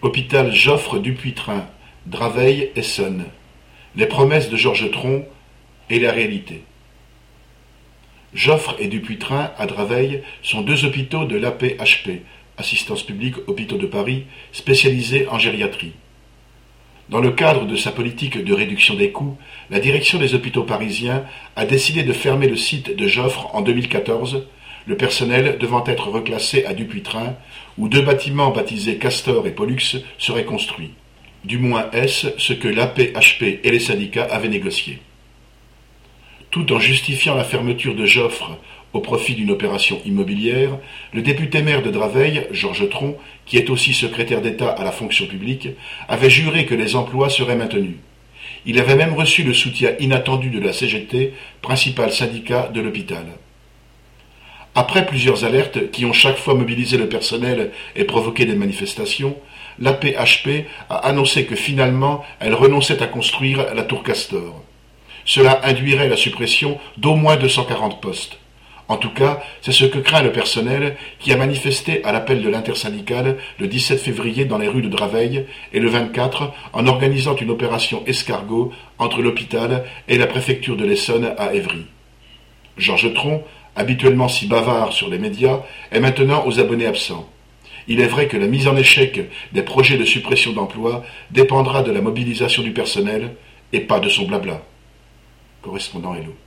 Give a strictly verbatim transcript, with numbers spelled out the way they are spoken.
Hôpital Joffre Dupuytren, Draveil, Essonne. Les promesses de Georges Tron et la réalité. Joffre et Dupuytren, à Draveil, sont deux hôpitaux de l'A P H P, Assistance publique Hôpitaux de Paris, spécialisés en gériatrie. Dans le cadre de sa politique de réduction des coûts, la direction des hôpitaux parisiens a décidé de fermer le site de Joffre en deux mille quatorze, le personnel devant être reclassé à Dupuytren, où deux bâtiments baptisés Castor et Pollux seraient construits. Du moins est-ce ce que l'A P H P et les syndicats avaient négocié. Tout en justifiant la fermeture de Joffre au profit d'une opération immobilière, le député maire de Draveil, Georges Tron, qui est aussi secrétaire d'État à la fonction publique, avait juré que les emplois seraient maintenus. Il avait même reçu le soutien inattendu de la C G T, principal syndicat de l'hôpital. Après plusieurs alertes qui ont chaque fois mobilisé le personnel et provoqué des manifestations, l'A P H P a annoncé que finalement elle renonçait à construire la tour Castor. Cela induirait la suppression d'au moins deux cent quarante postes. En tout cas, c'est ce que craint le personnel qui a manifesté à l'appel de l'intersyndicale le dix-sept février dans les rues de Draveil et le vingt-quatre en organisant une opération escargot entre l'hôpital et la préfecture de l'Essonne à Évry. Georges Tron, habituellement si bavard sur les médias, est maintenant aux abonnés absents. Il est vrai que la mise en échec des projets de suppression d'emplois dépendra de la mobilisation du personnel et pas de son blabla. Correspondant Hello.